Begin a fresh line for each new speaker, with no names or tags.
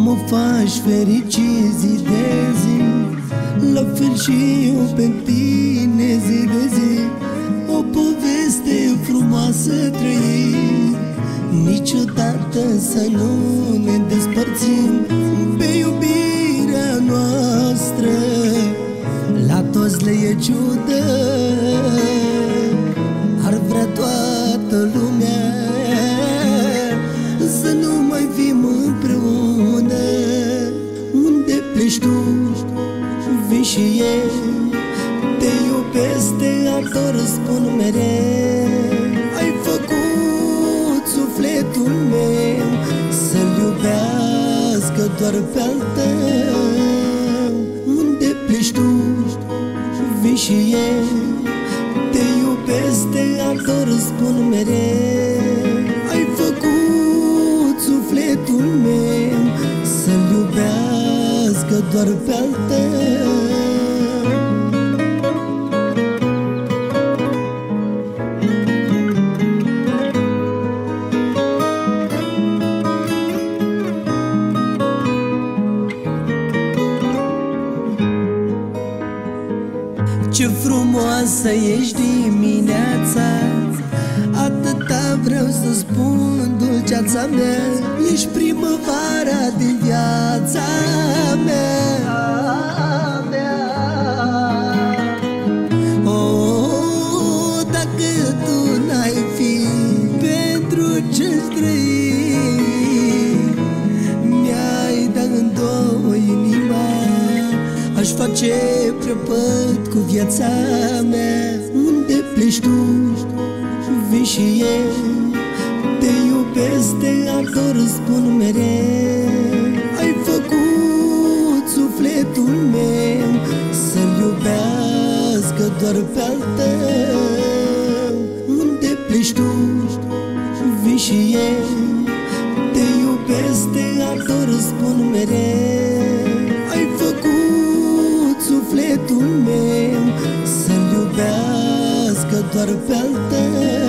mă faci fericit zi de zi, la fel și eu pe tine zi de zi. O poveste frumoasă trăim, niciodată să nu ne despărțim. Pe iubirea noastră la toți le e ciudă, ar vrea toată lumea să nu mai fim împreună. Unde pleci tu, vin și eu, te iubesc, te ador, spun mereu. Ai făcut sufletul meu să-l iubească doar pe-al tău. Unde pleci tu, vin și eu, te iubesc, te ador, spun mereu. Ai făcut sufletul meu să-l iubească doar pe-al tău. Ce frumoasă ești dimineața, atâta vreau să spun, dulceața mea. Ești primăvara din viața mea. Oh, dacă tu n-ai fi pentru ce-ți trăi, mi-ai dat în două inima, aș face prăpăd cu viața mea. Unde pleci tu, vin și eu, te iubesc, te ador, spun mereu. Ai făcut sufletul meu să-l iubească doar pe-al tău. Unde pleci tu, vin și eu, te iubesc, te ador, spun mereu. Ai făcut sufletul meu să-l iubească doar pe-al tău.